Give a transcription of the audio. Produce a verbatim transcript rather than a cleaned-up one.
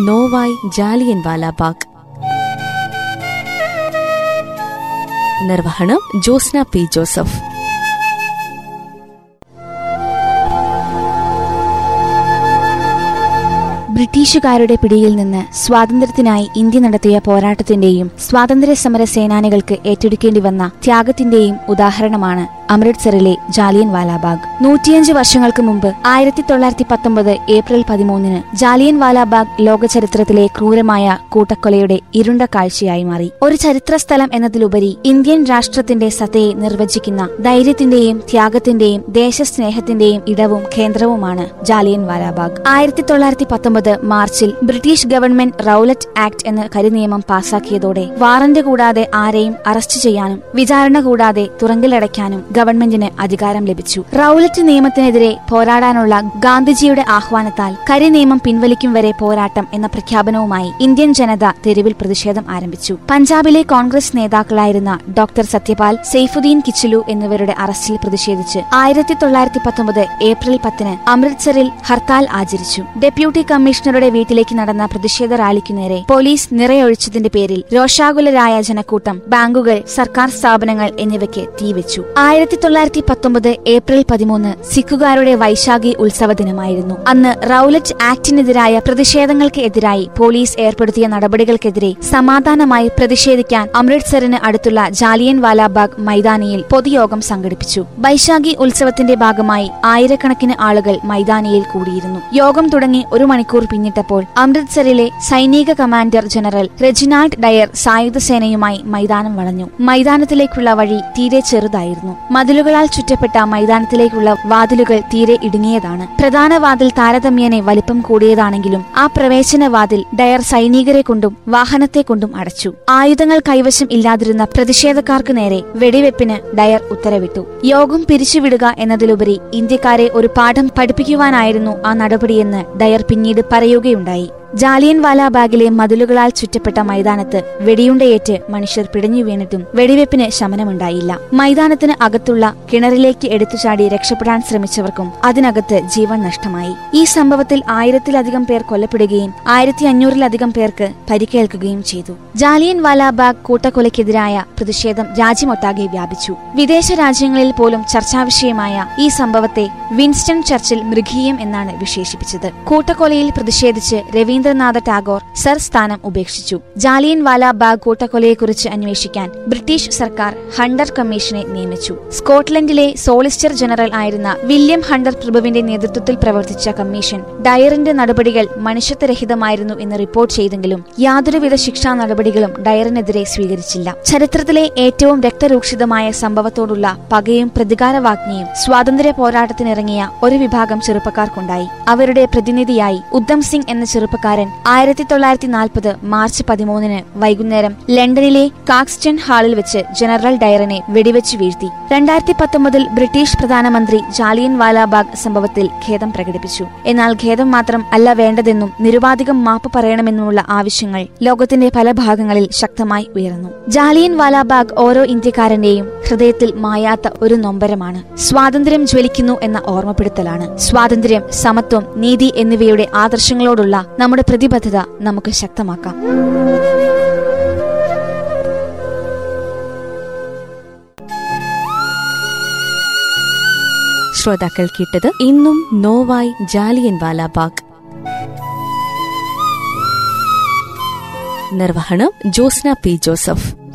നോവായ് ജാലിയൻവാലാ ബാഗ്. നിർവഹണം Josna P Joseph. ബ്രിട്ടീഷുകാരുടെ പിടിയിൽ നിന്ന് സ്വാതന്ത്ര്യത്തിനായി ഇന്ത്യ നടത്തിയ പോരാട്ടത്തിന്റെയും സ്വാതന്ത്ര്യ സമര സേനാനികൾക്ക് ഏറ്റെടുക്കേണ്ടി വന്ന ത്യാഗത്തിന്റെയും ഉദാഹരണമാണ് അമൃത്സറിലെ ജാലിയൻവാലാബാഗ്. നൂറ്റിയഞ്ച് വർഷങ്ങൾക്ക് മുമ്പ് ആയിരത്തി തൊള്ളായിരത്തി പത്തൊമ്പത് ഏപ്രിൽ പതിമൂന്നിന് ജാലിയൻവാലാബാഗ് ലോക ചരിത്രത്തിലെ ക്രൂരമായ കൂട്ടക്കൊലയുടെ ഇരുണ്ട കാഴ്ചയായി മാറി. ഒരു ചരിത്ര സ്ഥലം എന്നതിലുപരി ഇന്ത്യൻ രാഷ്ട്രത്തിന്റെ സത്തയെ നിർവചിക്കുന്ന ധൈര്യത്തിന്റെയും ത്യാഗത്തിന്റെയും ദേശസ്നേഹത്തിന്റെയും ഇടവും കേന്ദ്രവുമാണ് ജാലിയൻവാലാബാഗ്. ആയിരത്തി തൊള്ളായിരത്തി പത്തൊമ്പത് മാർച്ചിൽ ബ്രിട്ടീഷ് ഗവൺമെന്റ് റൗലറ്റ് ആക്ട് എന്ന കരിനിയമം പാസാക്കിയതോടെ വാറന്റ് കൂടാതെ ആരെയും അറസ്റ്റ് ചെയ്യാനും വിചാരണ കൂടാതെ തുറങ്കിലടയ്ക്കാനും ഗവൺമെന്റിന് അധികാരം ലഭിച്ചു. റൗലറ്റ് നിയമത്തിനെതിരെ പോരാടാനുള്ള ഗാന്ധിജിയുടെ ആഹ്വാനത്താൽ കരിനിയമം പിൻവലിക്കും വരെ പോരാട്ടം എന്ന പ്രഖ്യാപനവുമായി ഇന്ത്യൻ ജനത തെരുവിൽ പ്രതിഷേധം ആരംഭിച്ചു. പഞ്ചാബിലെ കോൺഗ്രസ് നേതാക്കളായിരുന്ന ഡോക്ടർ സത്യപാൽ, സെയ്ഫുദ്ദീൻ കിച്ലു എന്നിവരുടെ അറസ്റ്റിൽ പ്രതിഷേധിച്ച് ആയിരത്തി തൊള്ളായിരത്തി പത്തൊമ്പത് ഏപ്രിൽ പത്തിന് അമൃത്സറിൽ ഹർത്താൽ ആചരിച്ചു. ഡെപ്യൂട്ടി കമ്മീഷണറുടെ വീട്ടിലേക്ക് നടന്ന പ്രതിഷേധ റാലിക്കു നേരെ പോലീസ് നിറയൊഴിച്ചതിന്റെ പേരിൽ രോഷാകുലരായ ജനക്കൂട്ടം ബാങ്കുകൾ, സർക്കാർ സ്ഥാപനങ്ങൾ എന്നിവയ്ക്ക് തീവെച്ചു. ആയിരത്തി തൊള്ളായിരത്തി പത്തൊമ്പത് ഏപ്രിൽ പതിമൂന്ന് സിഖുകാരുടെ വൈശാഖി ഉത്സവ ദിനമായിരുന്നു. അന്ന് റൗലറ്റ് ആക്ടിനെതിരായ പ്രതിഷേധങ്ങൾക്ക് എതിരായി പോലീസ് ഏർപ്പെടുത്തിയ നടപടികൾക്കെതിരെ സമാധാനമായി പ്രതിഷേധിക്കാൻ അമൃത്സറിന് അടുത്തുള്ള ജാലിയൻവാലാബാഗ് മൈതാനിയിൽ പൊതുയോഗം സംഘടിപ്പിച്ചു. വൈശാഖി ഉത്സവത്തിന്റെ ഭാഗമായി ആയിരക്കണക്കിന് ആളുകൾ മൈതാനിയിൽ കൂടിയിരുന്നു. യോഗം തുടങ്ങി ഒരു മണിക്കൂർ പിന്നിട്ടപ്പോൾ അമൃത്സറിലെ സൈനിക കമാൻഡർ ജനറൽ റെജിനാൾഡ് ഡയർ സായുധ സേനയുമായി മൈതാനം വളഞ്ഞു. മൈതാനത്തിലേക്കുള്ള വഴി തീരെ ചെറുതായിരുന്നു. മതിലുകളാൽ ചുറ്റപ്പെട്ട മൈതാനത്തിലേക്കുള്ള വാതിലുകൾ തീരെ ഇടുങ്ങിയതാണ്. പ്രധാന വാതിൽ താരതമ്യേന വലിപ്പം കൂടിയതാണെങ്കിലും ആ പ്രവേശന വാതിൽ ഡയർ സൈനികരെ കൊണ്ടും വാഹനത്തെ കൊണ്ടും അടച്ചു. ആയുധങ്ങൾ കൈവശം ഇല്ലാതിരുന്ന പ്രതിഷേധക്കാർക്ക് നേരെ വെടിവെപ്പിന് ഡയർ ഉത്തരവിട്ടു. യോഗം പിരിച്ചുവിടുക എന്നതിലുപരി ഇന്ത്യക്കാരെ ഒരു പാഠം പഠിപ്പിക്കുവാനായിരുന്നു ആ നടപടിയെന്ന് ഡയർ പിന്നീട് പറയുകയുണ്ടായി. ജാലിയൻവാലാബാഗിലെ മതിലുകളാൽ ചുറ്റപ്പെട്ട മൈതാനത്ത് വെടിയുണ്ടയേറ്റ് മനുഷ്യർ പിടഞ്ഞു വീണിട്ടും വെടിവെപ്പിന് ശമനമുണ്ടായില്ല. മൈതാനത്തിന് അകത്തുള്ള കിണറിലേക്ക് എടുത്തുചാടി രക്ഷപ്പെടാൻ ശ്രമിച്ചവർക്കും അതിനകത്ത് ജീവൻ നഷ്ടമായി. ഈ സംഭവത്തിൽ ആയിരത്തിലധികം പേർ കൊല്ലപ്പെടുകയും ആയിരത്തി അഞ്ഞൂറിലധികം പേർക്ക് പരിക്കേൽക്കുകയും ചെയ്തു. ജാലിയൻവാലാബാഗ് കൂട്ടക്കൊലയ്ക്കെതിരായ പ്രതിഷേധം രാജ്യമൊട്ടാകെ വ്യാപിച്ചു. വിദേശ രാജ്യങ്ങളിൽ പോലും ചർച്ചാവിഷയമായ ഈ സംഭവത്തെ വിൻസ്റ്റൺ ചർച്ചിൽ മൃഗീയം എന്നാണ് വിശേഷിപ്പിച്ചത്. കൂട്ടക്കൊലയിൽ പ്രതിഷേധിച്ച് രവീന്ദ്രനാഥ ടാഗോർ സർ സ്ഥാനം ഉപേക്ഷിച്ചു. ജാലിയൻവാലാബാഗ് കൂട്ടക്കൊലയെക്കുറിച്ച് അന്വേഷിക്കാൻ ബ്രിട്ടീഷ് സർക്കാർ ഹണ്ടർ കമ്മീഷനെ നിയമിച്ചു. സ്കോട്ട്ലൻഡിലെ സോളിസിറ്റർ ജനറൽ ആയിരുന്ന വില്യം ഹണ്ടർ പ്രഭുവിന്റെ നേതൃത്വത്തിൽ പ്രവർത്തിച്ച കമ്മീഷൻ ഡയറിന്റെ നടപടികൾ മനുഷ്യത്വരഹിതമായിരുന്നു എന്ന് റിപ്പോർട്ട് ചെയ്തെങ്കിലും യാതൊരുവിധ ശിക്ഷാ നടപടികളും ഡയറിനെതിരെ സ്വീകരിച്ചില്ല. ചരിത്രത്തിലെ ഏറ്റവും രക്തരൂക്ഷിതമായ സംഭവത്തോടുള്ള പകയും പ്രതികാരവാഗ്നിയും സ്വാതന്ത്ര്യ പോരാട്ടത്തിനിറങ്ങിയ ഒരു വിഭാഗം ചെറുപ്പക്കാർക്കുണ്ടായി. അവരുടെ പ്രതിനിധിയായി ഉദ്ധം സിംഗ് എന്ന ചെറുപ്പക്കാരൻ ആയിരത്തി തൊള്ളായിരത്തി നാൽപ്പത് മാർച്ച് പതിമൂന്നിന് വൈകുന്നേരം ലണ്ടനിലെ കാക്സ്റ്റൺ ഹാളിൽ വെച്ച് ജനറൽ ഡയറിനെ വെടിവെച്ച് വീഴ്ത്തി. രണ്ടായിരത്തി പത്തൊമ്പതിൽ ബ്രിട്ടീഷ് പ്രധാനമന്ത്രി ജാലിയൻവാലാബാഗ് സംഭവത്തിൽ ഖേദം പ്രകടിപ്പിച്ചു. എന്നാൽ ഖേദം മാത്രം അല്ല വേണ്ടതെന്നും നിരുപാധികം മാപ്പ് പറയണമെന്നുമുള്ള ആവശ്യങ്ങൾ ലോകത്തിന്റെ പല ഭാഗങ്ങളിൽ ശക്തമായി ഉയർന്നു. ജാലിയൻവാലാബാഗ് ഓരോ ഇന്ത്യക്കാരന്റെയും ഹൃദയത്തിൽ മായാത്ത ഒരു നൊമ്പരമാണ്. സ്വാതന്ത്ര്യം ജ്വലിക്കുന്നു എന്ന ഓർമ്മപ്പെടുത്തലാണ്. സ്വാതന്ത്ര്യം, സമത്വം, നീതി എന്നിവയുടെ ആദർശങ്ങളോടുള്ള നമ്മുടെ പ്രതിബദ്ധത നമുക്ക് ശക്തമാക്കാം. ശ്രോതാക്കൾ കേട്ടത് ഇന്നും നോവായ് ജാലിയൻവാലാബാഗ്. നിർവഹണം ജോസ്ന പി ജോസഫ്.